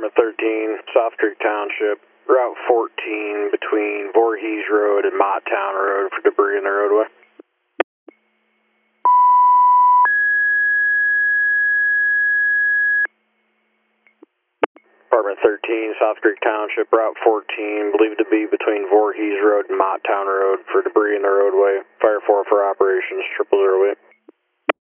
Department 13, South Creek Township, Route 14 between Voorhees Road and Motttown Road for debris in the roadway. Department 13, South Creek Township, Route 14, believed to be between Voorhees Road and Motttown Road for debris in the roadway. Fire 4 for operations, 0008.